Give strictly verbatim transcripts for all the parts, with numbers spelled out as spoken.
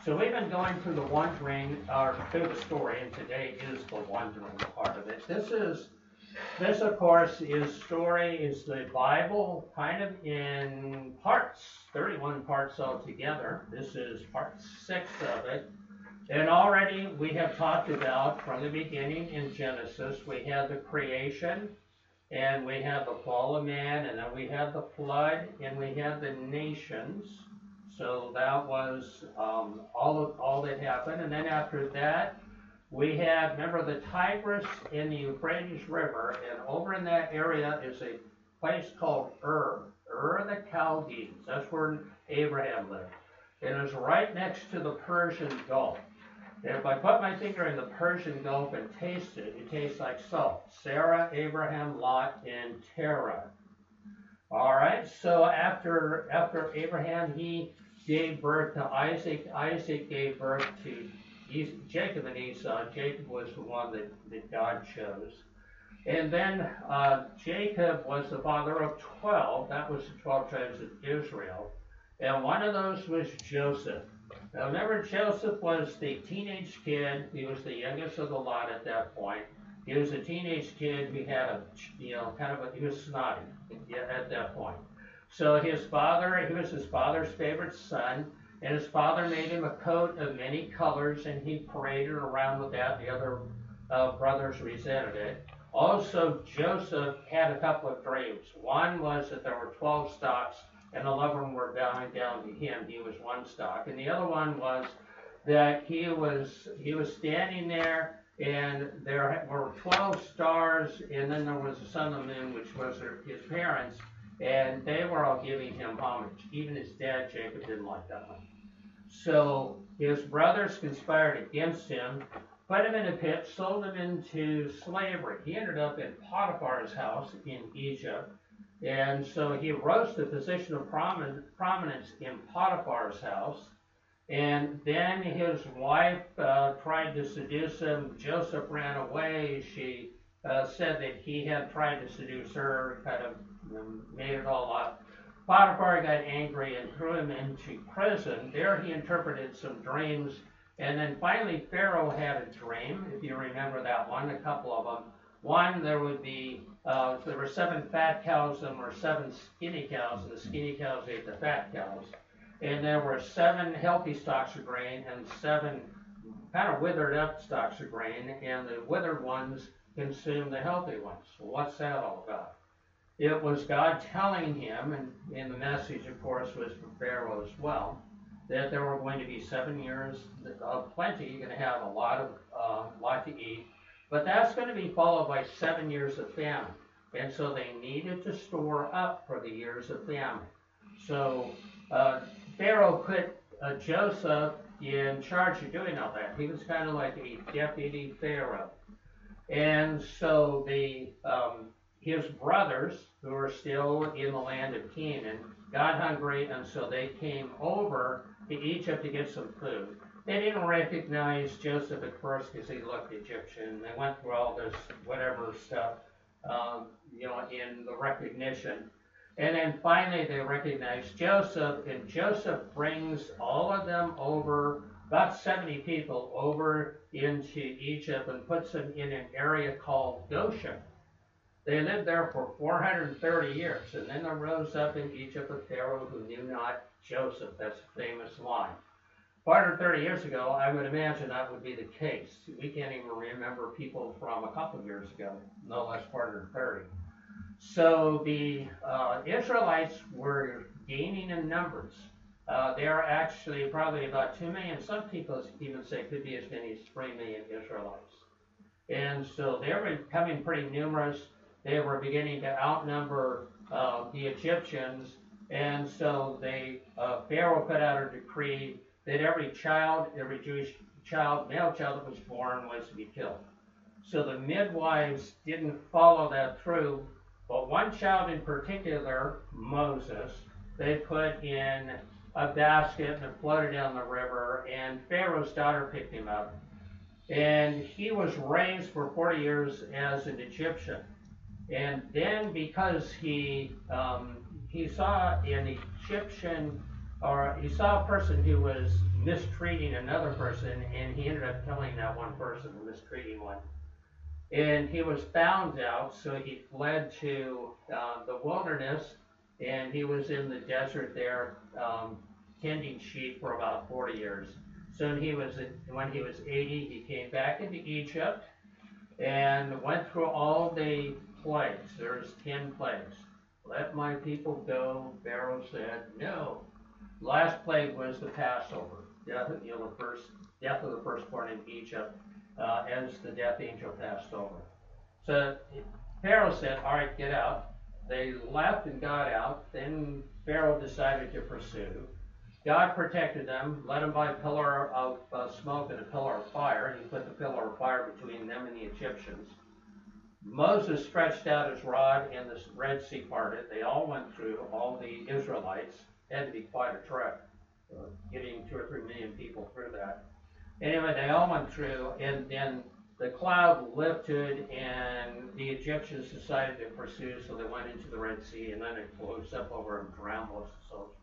So we've been going through the wandering, or through the story, and today is the wandering part of it. This is, this of course is story, is the Bible kind of in parts, thirty-one parts altogether. This is part six of it. And already we have talked about from the beginning in Genesis, we had the creation, and we had the fall of man, and then we had the flood, and we had the nations. So that was um, all of, all that happened. And then after that, we had, remember the Tigris and the Euphrates River, and over in that area is a place called Ur, Ur the Chaldeans. That's where Abraham lived. It is right next to the Persian Gulf. And if I put my finger in the Persian Gulf and taste it, it tastes like salt. Sarah, Abraham, Lot, and Terah. All right, so after after Abraham, he gave birth to Isaac. Isaac gave birth to Es- Jacob and Esau. Jacob was the one that, that God chose. And then uh, Jacob was the father of twelve. That was the twelve tribes of Israel. And one of those was Joseph. Now remember, Joseph was the teenage kid. He was the youngest of the lot at that point. He was a teenage kid who had a, you know, kind of a, he was snotty at that point. So his father, he was his father's favorite son, and his father made him a coat of many colors, and he paraded around with that. The other uh, brothers resented it. Also, Joseph had a couple of dreams. One was that there were twelve stocks, and eleven of them were bowing down to him. He was one stock. And the other one was that he was he was standing there, and there were twelve stars, and then there was the sun and the moon, which was his parents, and they were all giving him homage. Even his dad, Jacob, didn't like that one. So his brothers conspired against him, put him in a pit, sold him into slavery. He ended up in Potiphar's house in Egypt, and so he rose to the position of prominence in Potiphar's house. And then his wife uh, tried to seduce him. Joseph ran away. She uh, said that he had tried to seduce her, kind of um, made it all up. Potiphar got angry and threw him into prison. There he interpreted some dreams. And then finally Pharaoh had a dream, if you remember that one, a couple of them. One, there would be, uh, there were seven fat cows and there were seven skinny cows, and the skinny cows ate the fat cows. And there were seven healthy stalks of grain and seven kind of withered up stalks of grain, and the withered ones consumed the healthy ones. So what's that all about? It was God telling him, and, and the message, of course, was from Pharaoh as well, that there were going to be seven years of plenty. You're going to have a lot of uh, lot to eat, but that's going to be followed by seven years of famine. And so they needed to store up for the years of famine. So uh, Pharaoh put uh, Joseph in charge of doing all that. He was kind of like a deputy Pharaoh. And so the um, his brothers, who were still in the land of Canaan, got hungry, and so they came over to Egypt to get some food. They didn't recognize Joseph at first because he looked Egyptian. They went through all this whatever stuff, um, you know, in the recognition. And then finally they recognized Joseph, and Joseph brings all of them over, about seventy people, over into Egypt and puts them in an area called Goshen. They lived there for four hundred thirty years, and then there rose up in Egypt a Pharaoh who knew not Joseph. That's a famous line. four hundred thirty years ago, I would imagine that would be the case. We can't even remember people from a couple of years ago, no less four hundred thirty. So the uh, Israelites were gaining in numbers. Uh, there are actually probably about two million. Some people even say could be as many as three million Israelites. And so they were becoming pretty numerous. They were beginning to outnumber uh, the Egyptians. And so they, uh, Pharaoh put out a decree that every child, every Jewish child, male child that was born was to be killed. So the midwives didn't follow that through. But one child in particular, Moses, they put in a basket and floated down the river, and Pharaoh's daughter picked him up. And he was raised for forty years as an Egyptian. And then because he um, he saw an Egyptian, or he saw a person who was mistreating another person, and he ended up killing that one person, mistreating one. And he was found out, so he fled to uh, the wilderness, and he was in the desert there, um, tending sheep for about forty years. So he was, when he was eighty, he came back into Egypt and went through all the plagues. There's ten plagues. Let my people go. Pharaoh said no. Last plague was the Passover, death, you know, the first death of the firstborn in Egypt, uh, as the death angel passed over. So Pharaoh said, "All right, get out." They left and got out. Then Pharaoh decided to pursue. God protected them, led them by a pillar of uh, smoke and a pillar of fire. He put the pillar of fire between them and the Egyptians. Moses stretched out his rod, and the Red Sea parted. They all went through. All the Israelites. Had to be quite a trek, uh, getting two or three million people through that. Anyway, they all went through, and then the cloud lifted, and the Egyptians decided to pursue, so they went into the Red Sea, and then it closed up over and drowned most of the soldiers.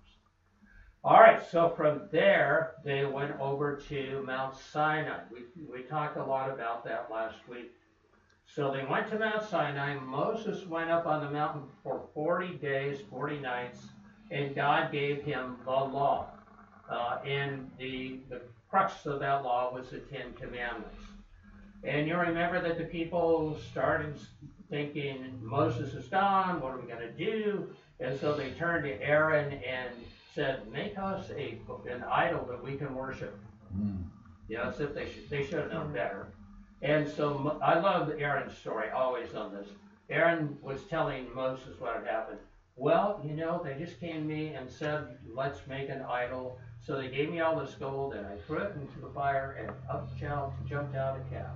All right, so from there, they went over to Mount Sinai. We, we talked a lot about that last week. So they went to Mount Sinai. Moses went up on the mountain for forty days, forty nights, and God gave him the law. Uh, and the, the crux of that law was the Ten Commandments. And you remember that the people started thinking, Moses is gone, what are we going to do? And so they turned to Aaron and said, make us a, an idol that we can worship. Mm. You know, as if they should, they should have known better. And so I love Aaron's story, always on this. Aaron was telling Moses what had happened. Well, you know, they just came to me and said, let's make an idol. So they gave me all this gold, and I threw it into the fire, and up jumped out a calf.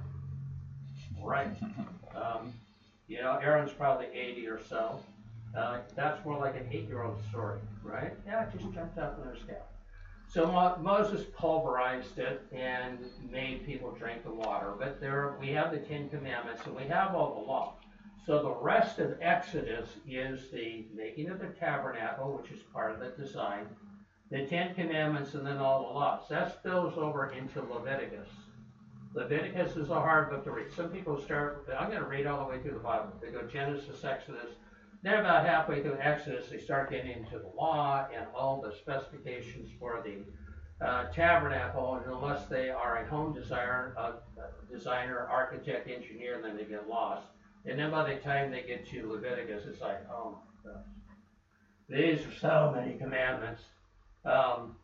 Right? Um, you know, Aaron's probably eighty or so. Uh, that's more like an eight-year-old story, right? Yeah, it just jumped out from his calf. So Mo- Moses pulverized it and made people drink the water. But there, we have the Ten Commandments, and we have all the law. So the rest of Exodus is the making of the tabernacle, which is part of the design, the Ten Commandments, and then all the laws. That spills over into Leviticus. Leviticus is a hard book to read. Some people start, I'm going to read all the way through the Bible. They go Genesis, Exodus. Then about halfway through Exodus, they start getting into the law and all the specifications for the uh, tabernacle. And unless they are a home designer, uh, designer, architect, engineer, then they get lost. And then by the time they get to Leviticus, it's like, oh my gosh, these are so many commandments. Um,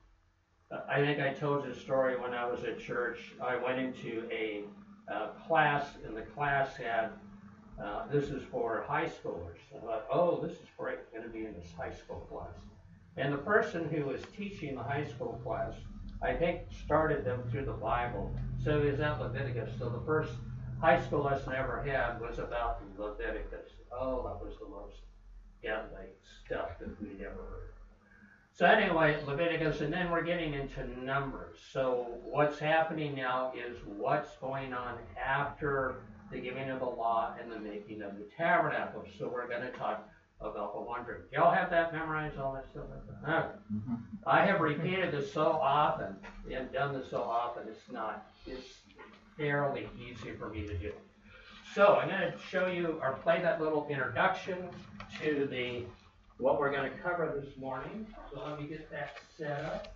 I think I told you a story when I was at church. I went into a uh, class, and the class had, uh, this is for high schoolers. I thought, oh, this is great, I'm going to be in this high school class. And the person who was teaching the high school class, I think, started them through the Bible. So he was at Leviticus. So the first high school lesson I ever had was about Leviticus. Oh, that was the most godly stuff that we'd ever heard. So anyway, Leviticus, and then we're getting into Numbers. So what's happening now is what's going on after the giving of the law and the making of the tabernacle. So we're going to talk about the wandering. Y'all have that memorized, all that stuff like that? Okay. Mm-hmm. I have repeated this so often and done this so often, it's not, it's fairly easy for me to do. So I'm going to show you or play that little introduction to the what we're going to cover this morning. So let me get that set up.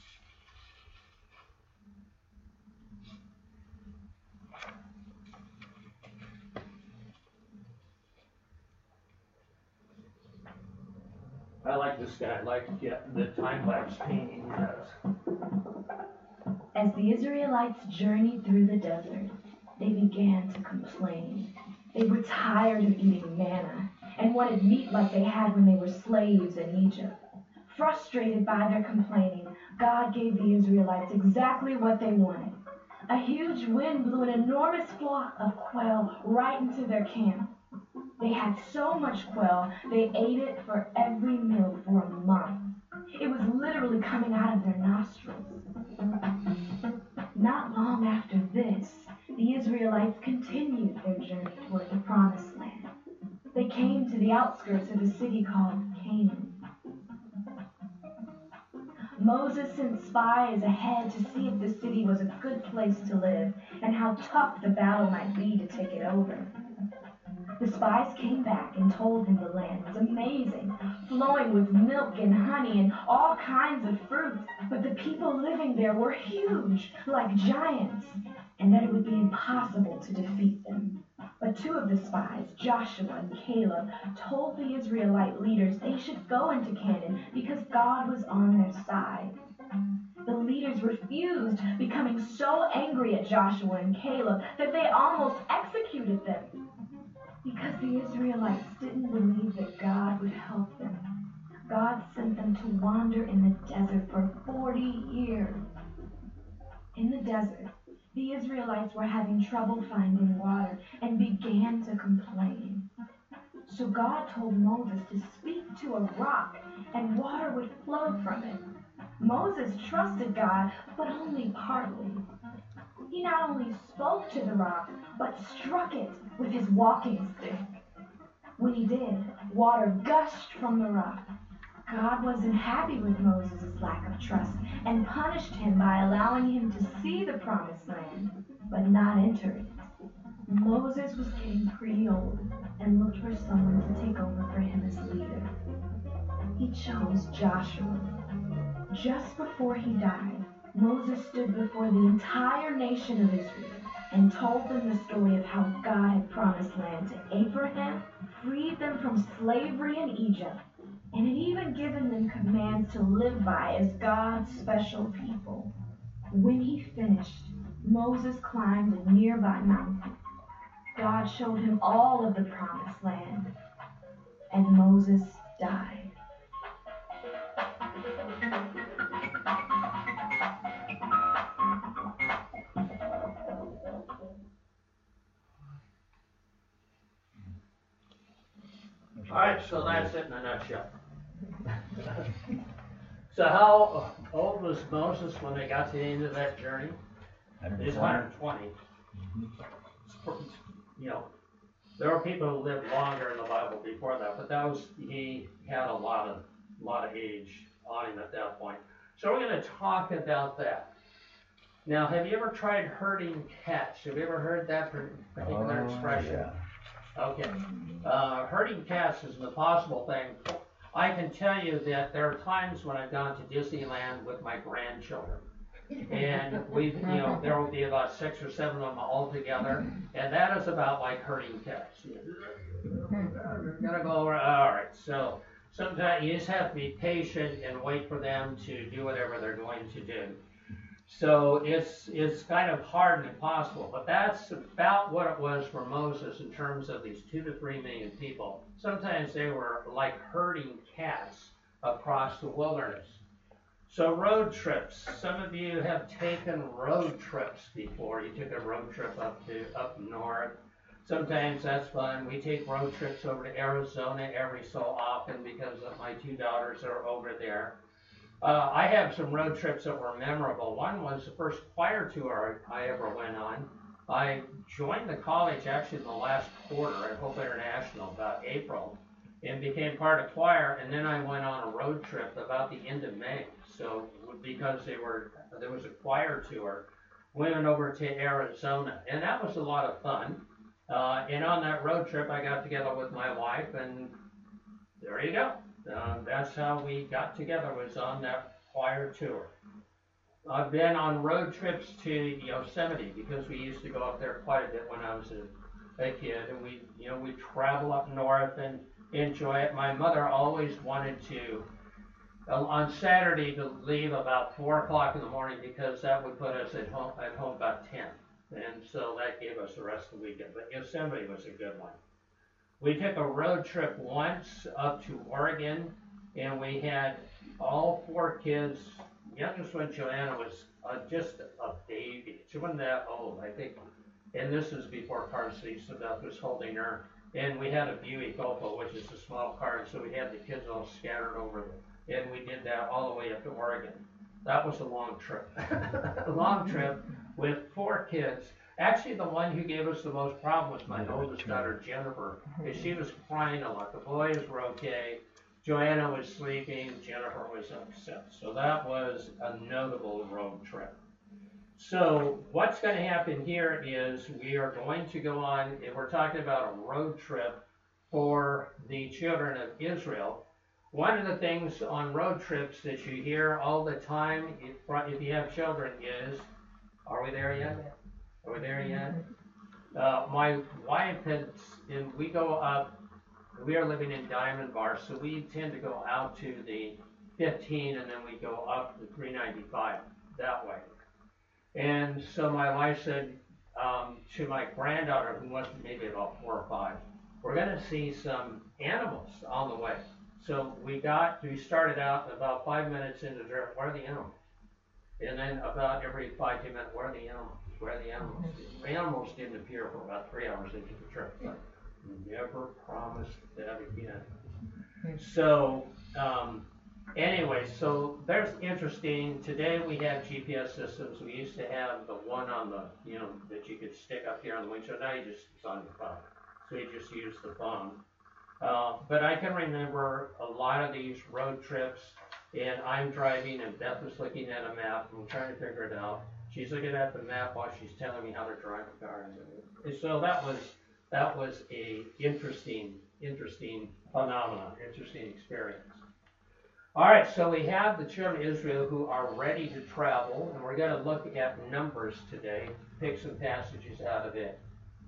I like this guy. I like yeah, the time-lapse painting he does. As the Israelites journeyed through the desert, they began to complain. They were tired of eating manna and wanted meat like they had when they were slaves in Egypt. Frustrated by their complaining, God gave the Israelites exactly what they wanted. A huge wind blew an enormous flock of quail right into their camp. They had so much quail, they ate it for every meal for a month. It was literally coming out of their nostrils. Not long after this, the Israelites continued their journey toward the Promised Land. They came to the outskirts of a city called Canaan. Moses sent spies spies ahead to see if the city was a good place to live and how tough the battle might be to take it over. The spies came back and told him the land was amazing, flowing with milk and honey and all kinds of fruit, but the people living there were huge, like giants, and that it would be impossible to defeat them. But two of the spies, Joshua and Caleb, told the Israelite leaders they should go into Canaan because God was on their side. The leaders refused, becoming so angry at Joshua and Caleb that they almost executed them. Because the Israelites didn't believe that God would help them, God sent them to wander in the desert for forty years. In the desert, the Israelites were having trouble finding water and began to complain. So God told Moses to speak to a rock and water would flow from it. Moses trusted God, but only partly. He not only spoke to the rock, but struck it with his walking stick. When he did, water gushed from the rock. God wasn't happy with Moses' lack of trust and punished him by allowing him to see the promised land, but not enter it. Moses was getting pretty old and looked for someone to take over for him as leader. He chose Joshua. Just before he died, Moses stood before the entire nation of Israel and told them the story of how God had promised land to Abraham, freed them from slavery in Egypt, and had even given them commands to live by as God's special people. When he finished, Moses climbed a nearby mountain. God showed him all of the promised land, and Moses died. All right, so that's it in a nutshell. So how old was Moses when they got to the end of that journey? He's one hundred twenty. You know, there were people who lived longer in the Bible before that, but that was, he had a lot of, lot of age on him at that point. So we're going to talk about that. Now, have you ever tried herding cats? Have you ever heard that particular Oh, expression? yeah. Okay. Uh, herding cats is an impossible thing. I can tell you that there are times when I've gone to Disneyland with my grandchildren. And we've, you know, there will be about six or seven of them all together. And that is about like herding cats. You're gonna go over, all right. So sometimes you just have to be patient and wait for them to do whatever they're going to do. So it's it's kind of hard and impossible, but that's about what it was for Moses in terms of these two to three million people. Sometimes they were like herding cats across the wilderness. So road trips. Some of you have taken road trips before. You took a road trip up to up north. Sometimes that's fun. We take road trips over to Arizona every so often because of my two daughters are over there. Uh, I have some road trips that were memorable. One was the first choir tour I ever went on. I joined the college actually in the last quarter at Hope International, about April, and became part of choir, and then I went on a road trip about the end of May. So because they were there was a choir tour, we went over to Arizona, and that was a lot of fun. Uh, and on that road trip, I got together with my wife, and there you go. Uh, that's how we got together, was on that choir tour. I've been on road trips to Yosemite because we used to go up there quite a bit when I was a, a kid, and we, you know, we travel up north and enjoy it. My mother always wanted to, uh, on Saturday, to leave about four o'clock in the morning because that would put us at home at home about ten, and so that gave us the rest of the weekend. But Yosemite was a good one. We took a road trip once up to Oregon, and we had all four kids. Youngest one, Joanna, was uh, just a baby. She wasn't that old, I think. And this is before car seats, so Beth was holding her. And we had a Buick Opal, which is a small car, so we had the kids all scattered over there. And we did that all the way up to Oregon. That was a long trip. A long trip with four kids. Actually, the one who gave us the most problem was my oldest daughter, Jennifer, because she was crying a lot. The boys were okay. Joanna was sleeping, Jennifer was upset. So that was a notable road trip. So what's going to happen here is we are going to go on, if we're talking about a road trip for the children of Israel. One of the things on road trips that you hear all the time, if, if you have children, is, are we there yet? Are we there yet? Uh, my wife had, and we go up, we are living in Diamond Bar, so we tend to go out to the fifteen and then we go up the three ninety-five that way. And so my wife said um, to my granddaughter, who must be maybe about four or five, we're going to see some animals on the way. So we got, we started out about five minutes into the trip, where are the animals? And then about every five, ten minutes, where are the animals? Where are the animals? The animals didn't appear for about three hours into the trip. But never promised that again. So, um, anyway, so there's interesting. Today we have G P S systems. We used to have the one on the, you know, that you could stick up here on the windshield. Now you just, it's on your phone. So you just use the phone. Uh, but I can remember a lot of these road trips, and I'm driving, and Beth is looking at a map, and we're trying to figure it out. She's looking at the map while she's telling me how to drive a car. And so that was that was a interesting, interesting phenomenon, interesting experience. All right, so we have the children of Israel who are ready to travel, and we're going to look at Numbers today, pick some passages out of it.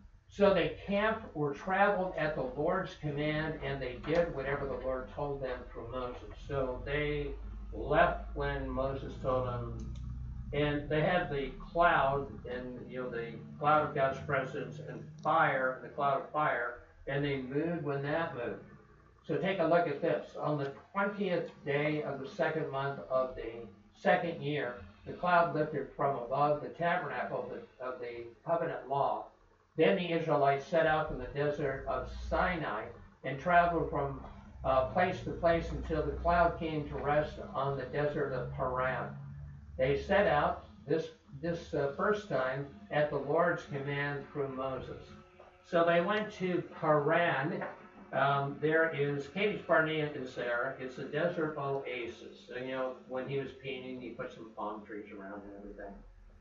So they camped or traveled at the Lord's command, and they did whatever the Lord told them through Moses. So they left when Moses told them, and they had the cloud, and you know the cloud of God's presence, and fire, and the cloud of fire, and they moved when that moved. So take a look at this. On the twentieth day of the second month of the second year, the cloud lifted from above the tabernacle of the, of the covenant law. Then the Israelites set out from the desert of Sinai and traveled from uh, place to place until the cloud came to rest on the desert of Paran. They set out this this uh, first time at the Lord's command through Moses. So they went to Paran. Um, there is, Kadesh Barnea is there. It's a desert oasis. And, you know, when he was painting, he put some palm trees around and everything.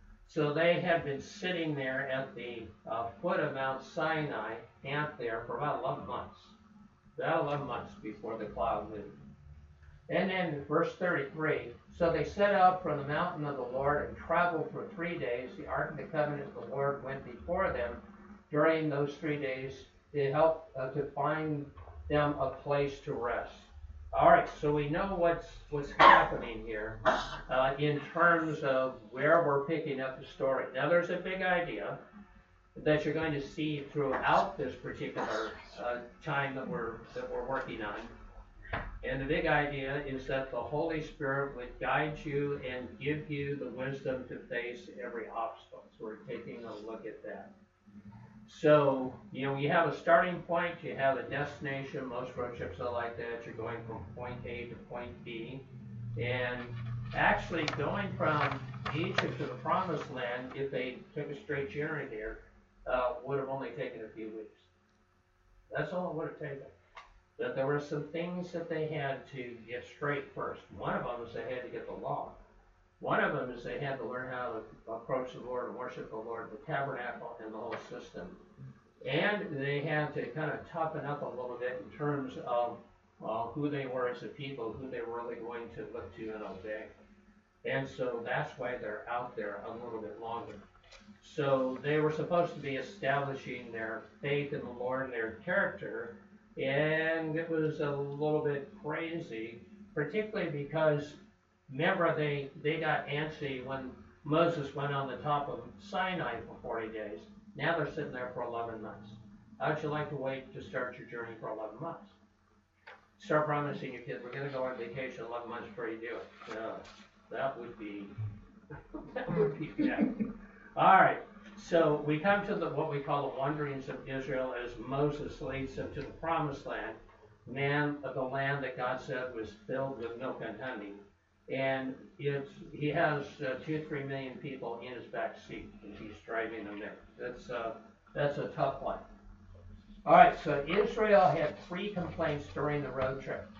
So they had been sitting there at the uh, foot of Mount Sinai, camped there for about eleven months. About eleven months before the cloud moved. And then verse thirty-three, so they set out from the mountain of the Lord and traveled for three days. The Ark of the Covenant of the Lord went before them during those three days to help uh, to find them a place to rest. All right, so we know what's what's happening here uh, in terms of where we're picking up the story. Now, there's a big idea that you're going to see throughout this particular uh, time that we're that we're working on. And the big idea is that the Holy Spirit would guide you and give you the wisdom to face every obstacle. So we're taking a look at that. So, you know, you have a starting point, you have a destination. Most road trips are like that. You're going from point A to point B. And actually going from Egypt to the Promised Land, if they took a straight journey there, uh, would have only taken a few weeks. That's all it would have taken. That there were some things that they had to get straight first. One of them is they had to get the law. One of them is they had to learn how to approach the Lord and worship the Lord, the tabernacle and the whole system. And they had to kind of toughen up a little bit in terms of uh, who they were as a people, who they were really going to look to and obey. And so that's why they're out there a little bit longer. So they were supposed to be establishing their faith in the Lord and their character. And it was a little bit crazy, particularly because, remember, they, they got antsy when Moses went on the top of Sinai for forty days. Now they're sitting there for eleven months. How'd you like to wait to start your journey for eleven months? Start promising your kids, we're going to go on vacation eleven months before you do it. Uh, that would be, that would be bad. All right. So we come to the, what we call the wanderings of Israel as Moses leads them to the Promised Land, man of the land that God said was filled with milk and honey. And it's, he has uh, two, three million people in his back seat, and he's driving them there. That's, uh, that's a tough one. All right, so Israel had three complaints during the road trip.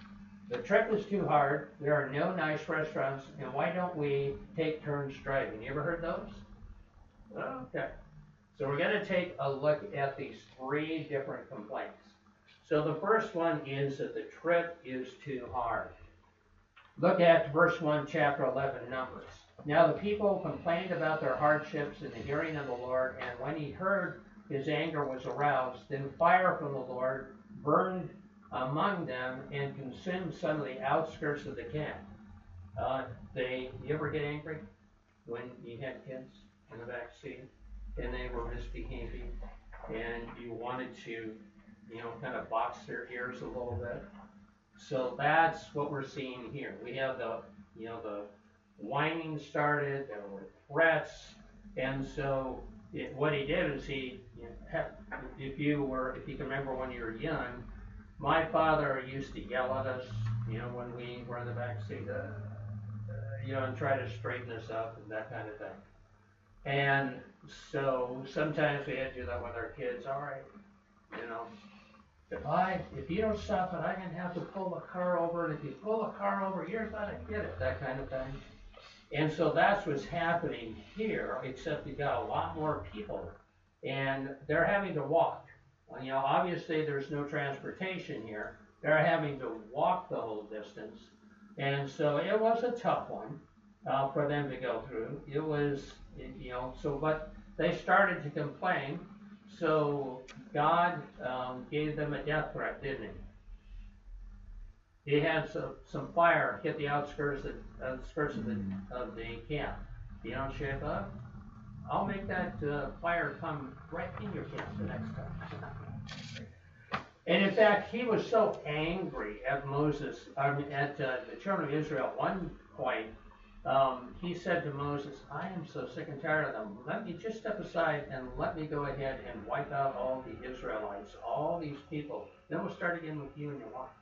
The trip is too hard. There are no nice restaurants, and why don't we take turns driving? You ever heard those? Okay. So we're going to take a look at these three different complaints. So the first one is that the trip is too hard. Look at verse one, chapter eleven, Numbers. Now the people complained about their hardships in the hearing of the Lord, and when he heard, his anger was aroused. Then fire from the Lord burned among them and consumed some of the outskirts of the camp. Uh, they, you ever get angry when you had kids in the back seat and they were misbehaving and you wanted to, you know, kind of box their ears a little bit? So that's what we're seeing here. We have the, you know, the whining started, there were threats, and so it, what he did is he, you know, had, if you were, if you can remember when you were young, my father used to yell at us, you know, when we were in the back seat, uh, uh, you know, and try to straighten us up and that kind of thing. And so sometimes we had to do that with our kids. All right, you know, if I, if you don't stop it, I'm going to have to pull the car over, and if you pull the car over, you're going to get it, that kind of thing. And so that's what's happening here, except you've got a lot more people, and they're having to walk. You know, obviously there's no transportation here. They're having to walk the whole distance. And so it was a tough one uh, for them to go through. It was, you know, so, but they started to complain. So God um, gave them a death threat, didn't he? He had some, some fire hit the outskirts of, outskirts of the, of the camp. If you don't shape up, I'll make that uh, fire come right in your camp the next time. And in fact, he was so angry at Moses, I mean, at uh, the children of Israel at one point, um, he said to Moses, I am so sick and tired of them. Let me just step aside and let me go ahead and wipe out all the Israelites, all these people. Then we'll start again with you and your wife.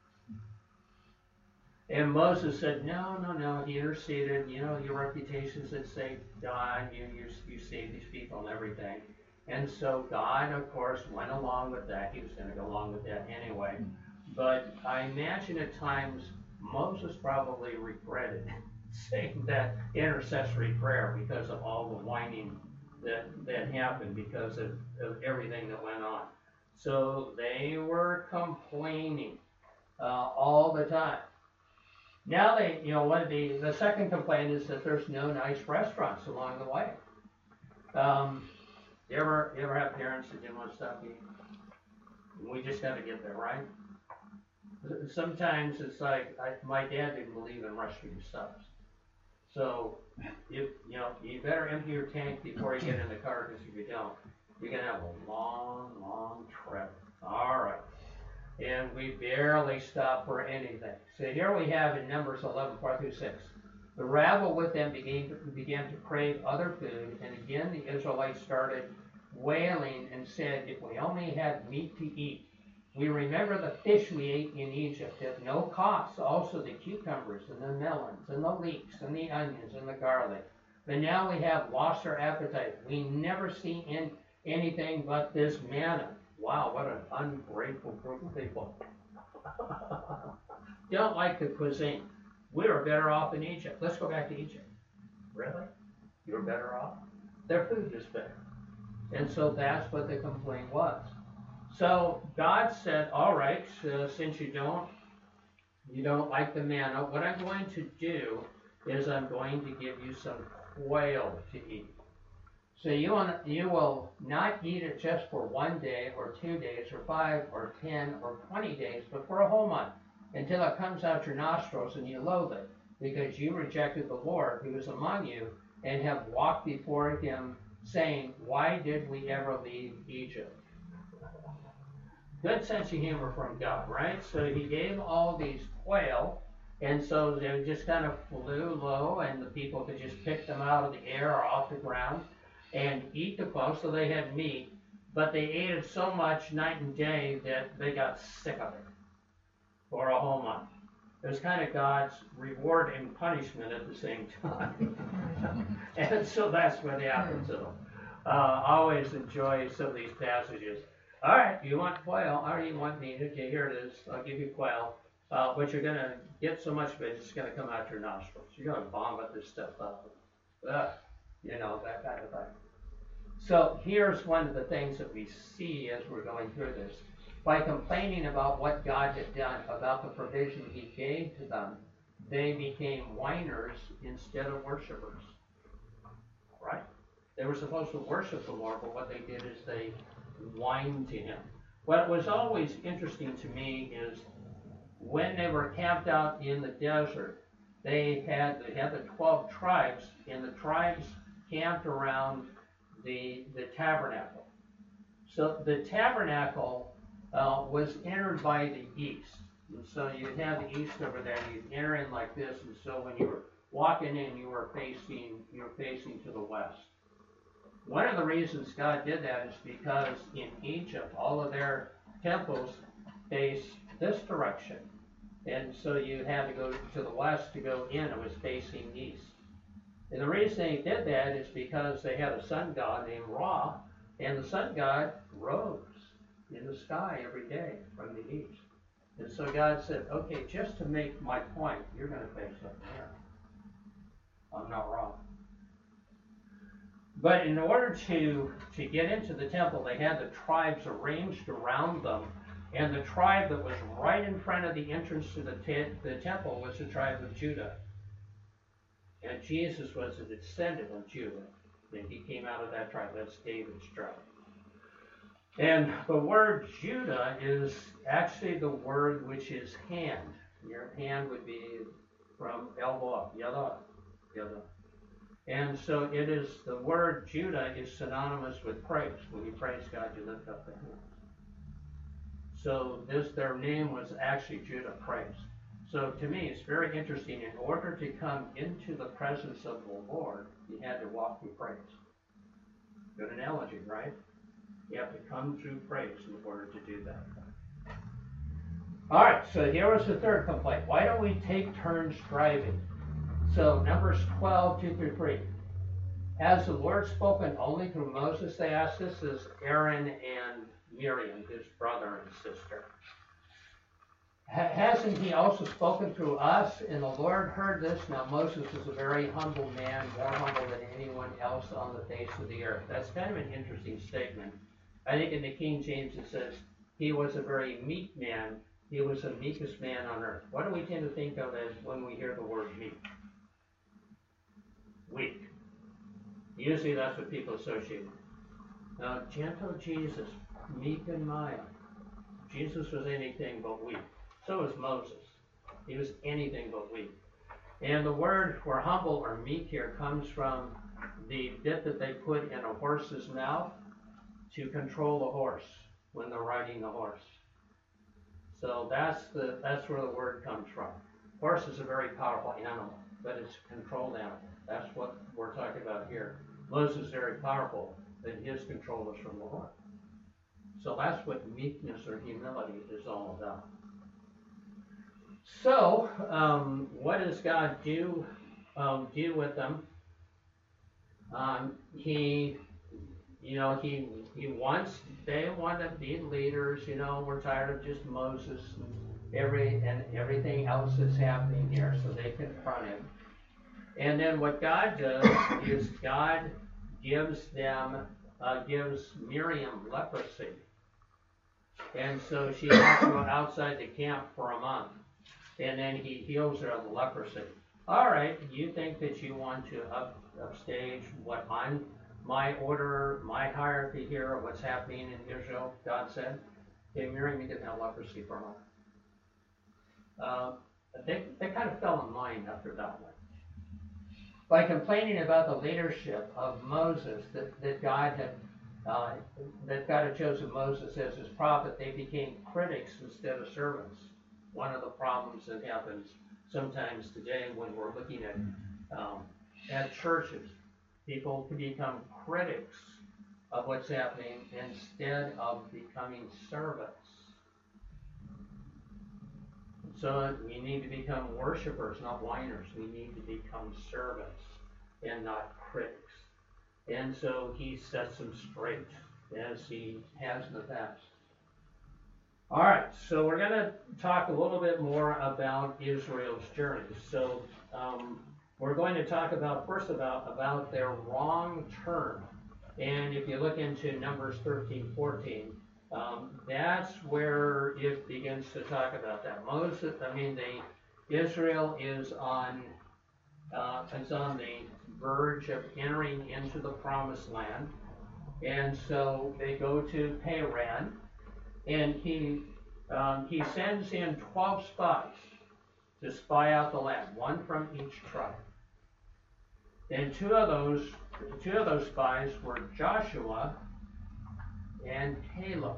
And Moses said, no, no, no. He interceded. You know, your reputation's at stake, God. You, you, you save these people and everything. And so God, of course, went along with that. He was going to go along with that anyway. But I imagine at times Moses probably regretted saying that intercessory prayer because of all the whining that, that happened because of, of everything that went on. So they were complaining uh, all the time. Now they, you know, what the, the second complaint is that there's no nice restaurants along the way. Um, you ever, you ever have parents that didn't want to stop eating? We just got to get there, right? Sometimes it's like, I, my dad didn't believe in restroom stops. So, if, you know, you better empty your tank before you get in the car, because if you don't, you're going to have a long, long trip. All right. And we barely stop for anything. So here we have in Numbers eleven, four through six. The rabble with them began to, began to crave other food, and again the Israelites started wailing and said, if we only had meat to eat. We remember the fish we ate in Egypt at no cost, also the cucumbers and the melons and the leeks and the onions and the garlic. But now we have lost our appetite. We never see in anything but this manna. Wow, what an ungrateful group of people. Don't like the cuisine. We were better off in Egypt. Let's go back to Egypt. Really? You were better off? Their food is better. And so that's what the complaint was. So God said, all right, so since you don't, you don't like the manna, what I'm going to do is I'm going to give you some quail to eat. So you will, you will not eat it just for one day or two days or five or ten or twenty days, but for a whole month until it comes out your nostrils and you loathe it because you rejected the Lord who is among you and have walked before him saying, why did we ever leave Egypt? Good sense of humor from God, right? So he gave all these quail, and so they just kind of flew low and the people could just pick them out of the air or off the ground and eat the quail, so they had meat, but they ate it so much night and day that they got sick of it for a whole month. It was kind of God's reward and punishment at the same time. And so that's what happened to them. Uh, I always enjoy some of these passages. All right, you want quail? All right, you want meat? Okay, here it is. I'll give you quail. uh, but you're gonna get so much of it, it's gonna come out your nostrils. You're gonna vomit this stuff up. Ugh, you know, that kind of thing. So here's one of the things that we see as we're going through this. By complaining about what God had done, about the provision he gave to them, they became whiners instead of worshipers. Right? They were supposed to worship the Lord, but what they did is they whined to him. What was always interesting to me is when they were camped out in the desert, they had they had the twelve tribes, and the tribes camped around the the tabernacle. So the tabernacle uh, was entered by the east. And so you'd have the east over there, and you'd enter in like this, and so when you were walking in, you were facing you were facing to the west. One of the reasons God did that is because in Egypt, all of their temples face this direction. And so you had to go to the west to go in, it was facing east. And the reason they did that is because they had a sun god named Ra, and the sun god rose in the sky every day from the east. And so God said, okay, just to make my point, you're going to face up there. I'm not wrong. But in order to, to get into the temple, they had the tribes arranged around them. And the tribe that was right in front of the entrance to the, te- the temple was the tribe of Judah. And Jesus was a descendant of Judah. And he came out of that tribe. That's David's tribe. And the word Judah is actually the word which is hand. Your hand would be from elbow up, yada, yada. And so it is, the word Judah is synonymous with praise. When you praise God, you lift up the hands. So this, their name was actually Judah, praise. So to me, it's very interesting. In order to come into the presence of the Lord, you had to walk through praise. Good analogy, right? You have to come through praise in order to do that. All right, so here was the third complaint. Why don't we take turns driving? So Numbers twelve, two through three. Has the Lord spoken only through Moses? They asked. This is Aaron and Miriam, his brother and sister. Hasn't he also spoken through us? And the Lord heard this. Now Moses was a very humble man, more humble than anyone else on the face of the earth. That's kind of an interesting statement. I think in the King James it says, he was a very meek man. He was the meekest man on earth. What do we tend to think of as when we hear the word meek? Weak. Usually that's what people associate with. Now, gentle Jesus, meek and mild. Jesus was anything but weak. So was Moses. He was anything but weak. And the word for humble or meek here comes from the bit that they put in a horse's mouth to control the horse when they're riding the horse. So that's the that's where the word comes from. Horse is a very powerful animal, but it's a controlled animal. That's what we're talking about here. Moses is very powerful, but his control is from the Lord. So that's what meekness or humility is all about. So, um, what does God do um, do with them? Um, he, you know, he he wants they want to be leaders. You know, we're tired of just Moses and every and everything else that's happening here. So they confront him. And then what God does is God gives them uh, gives Miriam leprosy, and so she has to go outside the camp for a month. And then he heals her of the leprosy. All right, you think that you want to up, upstage what I'm, my order, my hierarchy here of what's happening in Israel, God said, okay, Miriam, you can have leprosy for a month. Uh, they, they kind of fell in line after that one. By complaining about the leadership of Moses, that, that God had, uh, that God had chosen Moses as his prophet, they became critics instead of servants. One of the problems that happens sometimes today when we're looking at um, at churches, people can become critics of what's happening instead of becoming servants. So we need to become worshipers, not whiners. We need to become servants and not critics. And so he sets them straight, as he has in the past. All right, so we're going to talk a little bit more about Israel's journey. So um, we're going to talk about first about about their wrong turn. And if you look into Numbers thirteen, fourteen, um, that's where it begins to talk about that. Moses, I mean, the Israel is on uh, is on the verge of entering into the Promised Land, and so they go to Paran, and he um, he sends in twelve spies to spy out the land, one from each tribe. And two of those two of those spies were Joshua and Caleb.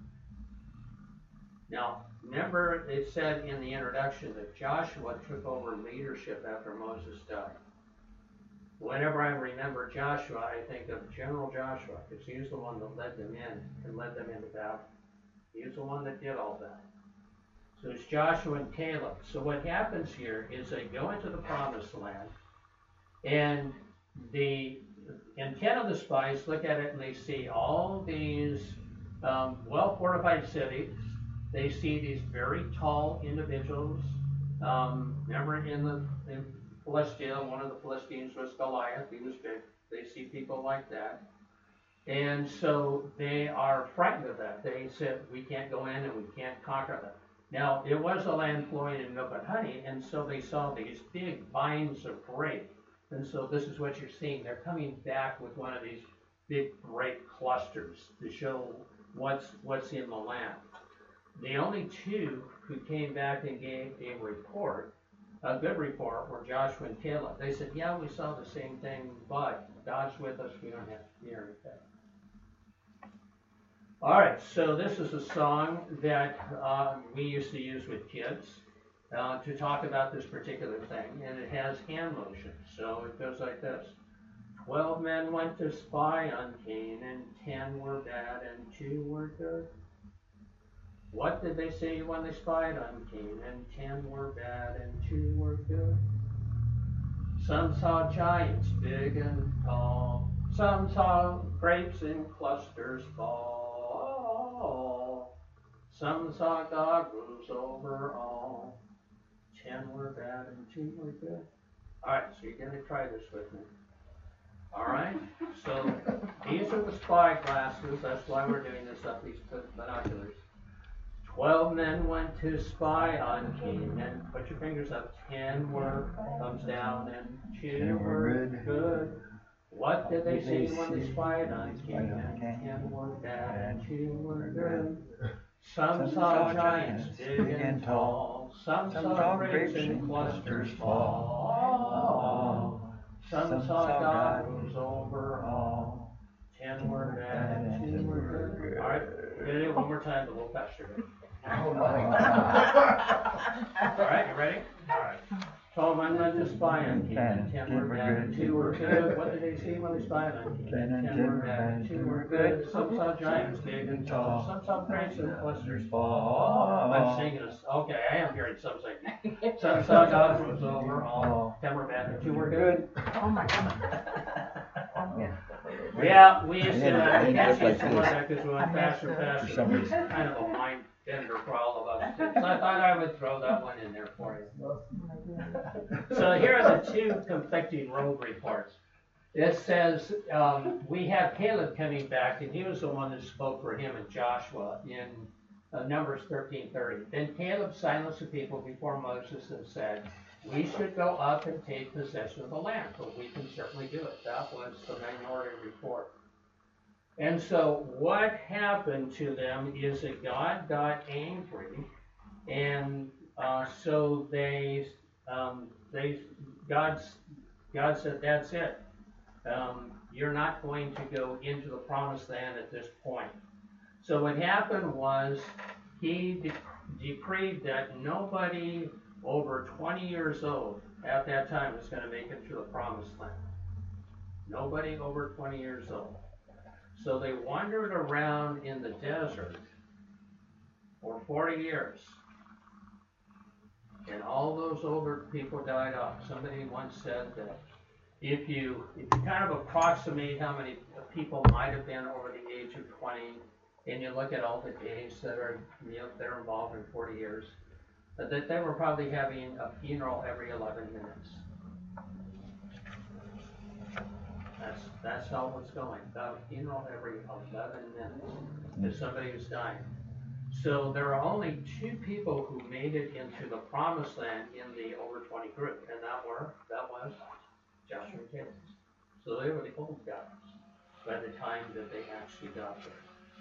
Now, remember it said in the introduction that Joshua took over leadership after Moses died. Whenever I remember Joshua, I think of General Joshua, because he was the one that led them in and led them into battle. He was the one that did all that. So it's Joshua and Caleb. So what happens here is they go into the Promised Land, and the and ten of the spies look at it and they see all these um, well-fortified cities. They see these very tall individuals. Um, remember in the in Philistia, one of the Philistines was Goliath. He was big. They see people like that. And so they are frightened of that. They said, we can't go in and we can't conquer them. Now, it was a land flowing in milk and honey, and so they saw these big vines of grape. And so this is what you're seeing. They're coming back with one of these big grape clusters to show what's what's in the land. The only two who came back and gave a report, a good report, were Joshua and Caleb. They said, yeah, we saw the same thing, but God's with us. We don't have to fear anything. All right, so this is a song that uh, we used to use with kids uh, to talk about this particular thing, and it has hand motion. So it goes like this. Twelve men went to spy on Canaan, ten were bad and two were good. What did they see when they spied on Canaan? Ten were bad and two were good. Some saw giants big and tall. Some saw grapes in clusters fall. Some saw God rules over all. Ten were bad and two were good. All right, so you're going to try this with me. All right, so these are the spy glasses. That's why we're doing this up these binoculars. Twelve men went to spy on Canaan. Put your fingers up. Ten were thumbs down and two were good. What did they see when they spied on Canaan? Ten were bad and two were good. Some saw giants big and tall. Some saw grapes in clusters fall. Some saw God rules over all. Ten were bad and two were good. All right, we're gonna do it one more time, but a little faster. All right, you ready? All right. Twelve men went to spy on Canaan. Ten were bad and two were good. What did they see when they spied on Canaan? Ten were bad and two were good. Some saw giants big and tall. Some saw grapes in clusters fall. I'm singing this. Okay, I am hearing some singing. Some saw God rules over all. Ten were bad and two were good. Oh my God. Yeah, we used to, uh, we used to learn that because we went faster and faster. It's kind of a mind bender for all of us. So I thought I would throw that one in there for you. So here are the two conflicting road reports. It says um, we have Caleb coming back, and he was the one that spoke for him and Joshua in uh, Numbers thirteen thirty. Then Caleb silenced the people before Moses and said, we should go up and take possession of the land, but we can certainly do it. That was the minority report. And so what happened to them is that God got angry, and uh, so they, um, they, God's, God said, that's it. Um, you're not going to go into the promised land at this point. So what happened was he de- decreed that nobody over twenty years old at that time was going to make it to the promised land. Nobody over twenty years old. So they wandered around in the desert for forty years. And all those older people died off. Somebody once said that if you, if you kind of approximate how many people might have been over the age of twenty, and you look at all the days that are, you know, they're involved in forty years, but that they were probably having a funeral every eleven minutes. That's, that's how it was going, about a funeral every eleven minutes, if somebody was dying. So there are only two people who made it into the promised land in the over twenty group, and that were, that was Joshua and Caleb. So they were the old guys by the time that they actually got there.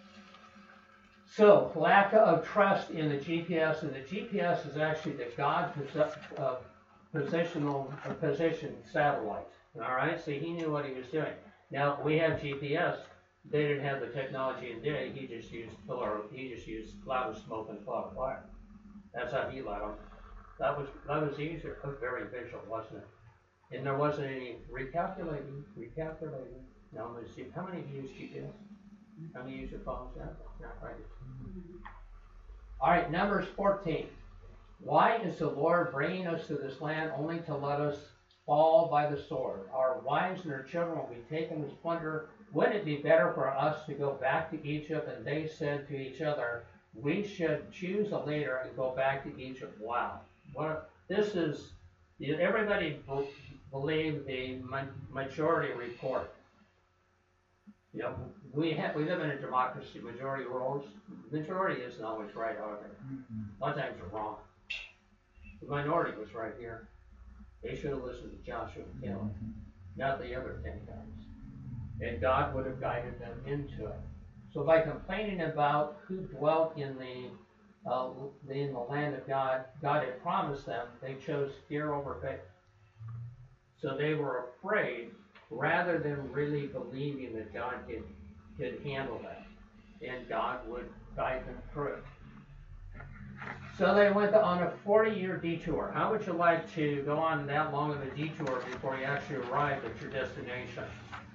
So, lack of trust in the G P S, and the G P S is actually the God uh, positional uh, position satellite. All right, so he knew what he was doing. Now we have G P S. They didn't have the technology in day. He just used pillar. He just used cloud of smoke and cloud of fire. That's how he led them. That was that was easier. It was very visual, wasn't it? And there wasn't any recalculating. Recalculating. Now let's see. How many of you use G P S? How many use your phones? Yeah, not right. All right, Numbers fourteen. Why is the Lord bringing us to this land only to let us fall by the sword? Our wives and our children will be taken as plunder. Wouldn't it be better for us to go back to Egypt? And they said to each other, we should choose a leader and go back to Egypt. Wow. What, this is, everybody believe the majority report. You know, we have, we live in a democracy, majority rules. Majority isn't always right, are they? A lot of times they're wrong. The minority was right here. They should have listened to Joshua and Caleb, not the other ten guys. And God would have guided them into it. So by complaining about who dwelt in the uh, in the land of God, God had promised them, they chose fear over faith. So they were afraid rather than really believing that God could, could handle that. And God would guide them through it. So they went on a forty-year detour. How would you like to go on that long of a detour before you actually arrive at your destination?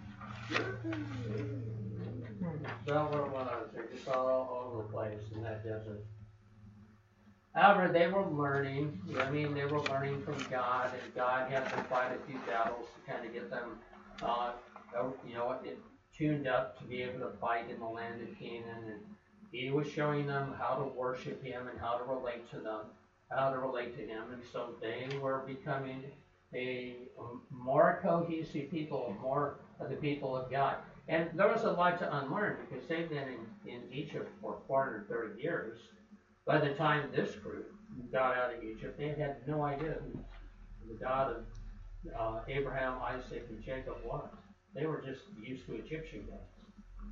Well, what was it? Just all, all over the place in that desert. However, they were learning. I mean, they were learning from God, and God had to fight a few battles to kind of get them, uh, you know, it, tuned up to be able to fight in the land of Canaan. And He was showing them how to worship Him and how to relate to them, how to relate to Him, and so they were becoming a more cohesive people, more of the people of God. And there was a lot to unlearn because they've been in, in Egypt for four hundred thirty years. By the time this group got out of Egypt, they had no idea who the God of uh, Abraham, Isaac, and Jacob was. They were just used to Egyptian gods.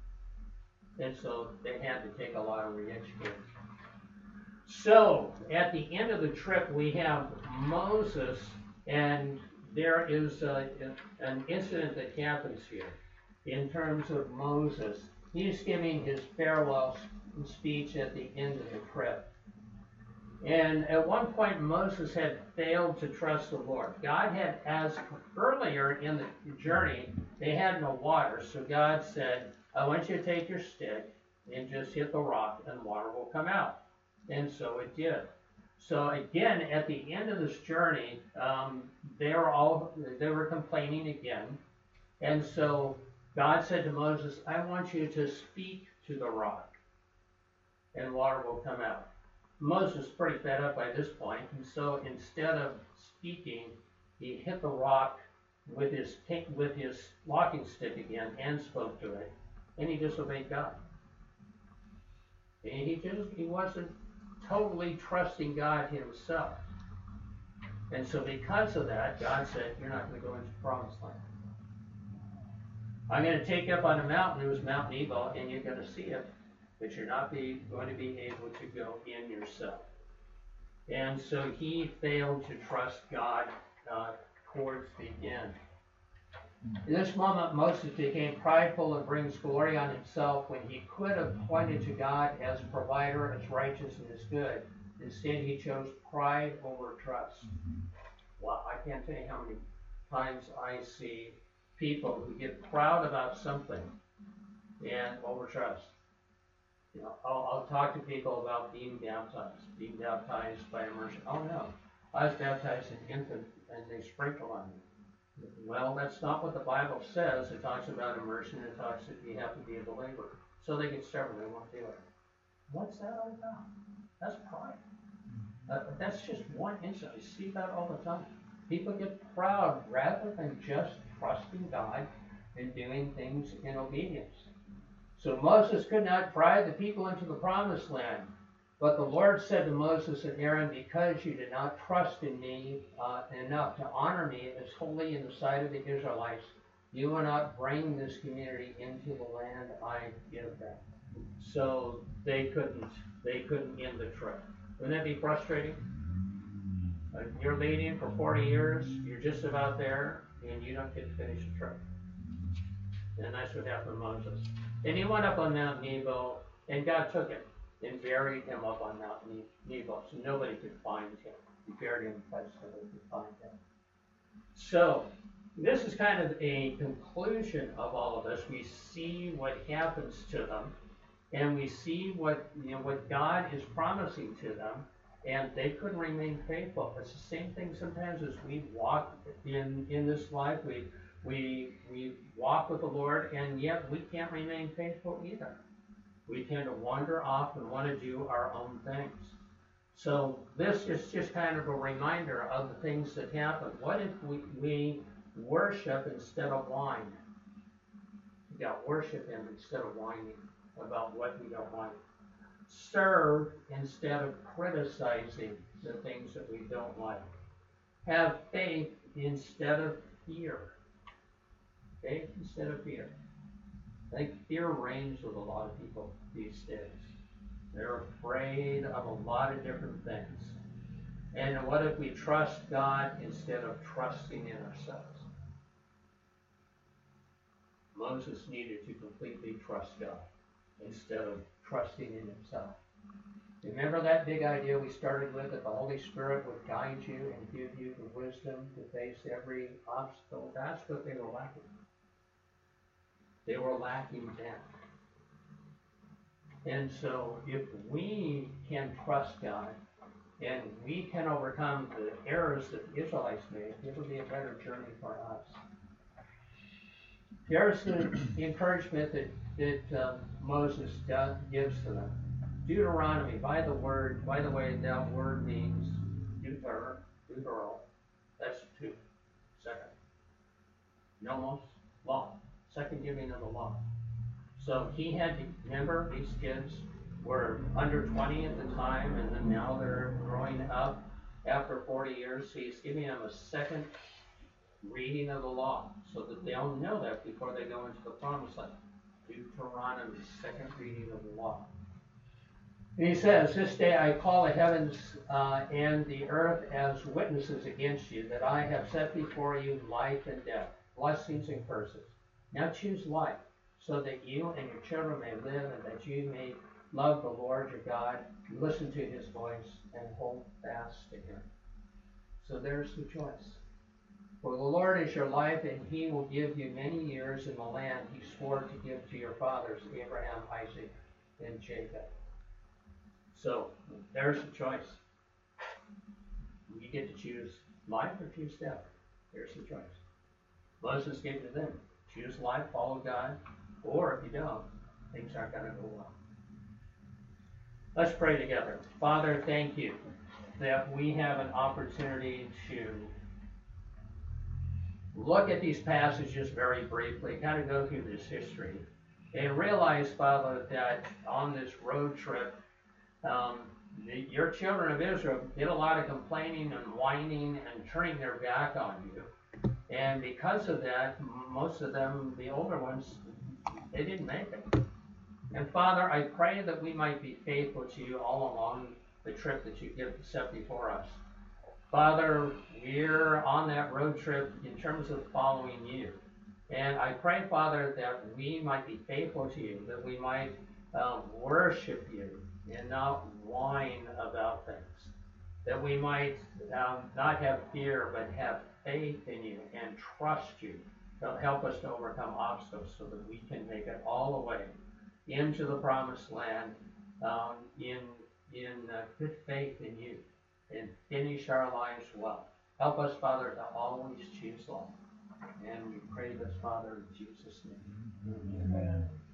And so they had to take a lot of re-educating. So, at the end of the trip, we have Moses, and there is a, an incident that happens here in terms of Moses. He's giving his farewell speech at the end of the trip. And at one point, Moses had failed to trust the Lord. God had, as earlier in the journey, they had no water, so God said, I want you to take your stick and just hit the rock and water will come out. And so it did. So again, at the end of this journey, um, they were all, they were complaining again. And so God said to Moses, I want you to speak to the rock and water will come out. Moses is pretty fed up by this point, and so instead of speaking, he hit the rock with his, with his walking stick again and spoke to it. And he disobeyed God. And he just, he wasn't totally trusting God himself. And so because of that, God said, you're not going to go into the promised land. I'm going to take you up on a mountain. It was Mount Nebo, and you're going to see it, but you're not be, going to be able to go in yourself. And so he failed to trust God uh, towards the end. In this moment, Moses became prideful and brings glory on himself when he could have pointed to God as provider, as righteous, and as good. Instead, he chose pride over trust. Well, I can't tell you how many times I see people who get proud about something and over trust. You know, I'll, I'll talk to people about being baptized, being baptized by immersion. Oh no, I was baptized in infant, and they sprinkle on me. Well, that's not what the Bible says. It talks about immersion. It talks that you have to be a believer. so they get stubborn, they won't do it. What's that all about? That's pride. Uh, that's just one instance. I see that all the time. People get proud rather than just trusting God and doing things in obedience. So Moses could not drive the people into the promised land. But the Lord said to Moses and Aaron, because you did not trust in me uh, enough to honor me as holy in the sight of the Israelites, you will not bring this community into the land I give them. So they couldn't, they couldn't end the trip. Wouldn't that be frustrating? Uh, you're leading for forty years, you're just about there, and you don't get to finish the trip. And that's what happened to Moses. And he went up on Mount Nebo, and God took him and buried him up on Mount Nebo, so nobody could find him. He buried him in place so nobody could find him. So, this is kind of a conclusion of all of this. We see what happens to them, and we see what, you know, what God is promising to them, and they couldn't remain faithful. It's the same thing sometimes as we walk in, in this life. We, we, we walk with the Lord, and yet we can't remain faithful either. We tend to wander off and want to do our own things. So this is just kind of a reminder of the things that happen. What if we, we worship instead of whine? We got worship Him instead of whining about what we don't like. Serve instead of criticizing the things that we don't like. Have faith instead of fear. Faith instead of fear. I think fear reigns with a lot of people these days. They're afraid of a lot of different things. And what if we trust God instead of trusting in ourselves? Moses needed to completely trust God instead of trusting in himself. Remember that big idea we started with, that the Holy Spirit would guide you and give you the wisdom to face every obstacle? That's what they were lacking. They were lacking that. And so if we can trust God and we can overcome the errors that the Israelites made, it will be a better journey for us. There's the, the encouragement that, that um, Moses does, gives to them. Deuteronomy, by the word, by the way, that word means deuter, deutero. That's two. Second. Nomos, law. Second giving of the law. So he had to remember these kids were under twenty at the time, and then now they're growing up after forty years. So he's giving them a second reading of the law so that they'll know that before they go into the promised land. Deuteronomy, second reading of the law. And he says, this day I call the heavens uh, and the earth as witnesses against you, that I have set before you life and death, blessings and curses. Now choose life, so that you and your children may live, and that you may love the Lord your God, listen to his voice, and hold fast to him. So there's the choice. For the Lord is your life, and he will give you many years in the land he swore to give to your fathers, Abraham, Isaac, and Jacob. So there's the choice. You get to choose life or choose death. There's the choice. Moses gave it to them. Choose life, follow God, or if you don't, things aren't going to go well. Let's pray together. Father, thank you that we have an opportunity to look at these passages very briefly, kind of go through this history, and realize, Father, that on this road trip, um, the, your children of Israel did a lot of complaining and whining and turning their back on you. And because of that, most of them, the older ones, they didn't make it. And Father, I pray that we might be faithful to you all along the trip that you give set before us. Father, we're on that road trip in terms of following you. And I pray, Father, that we might be faithful to you, that we might um, worship you and not whine about things, that we might um, not have fear but have faith in you and trust you to help us to overcome obstacles so that we can make it all the way into the promised land um, in, in uh, good faith in you and finish our lives well. Help us, Father, to always choose life. And we pray this, Father, in Jesus' name. Amen. Amen.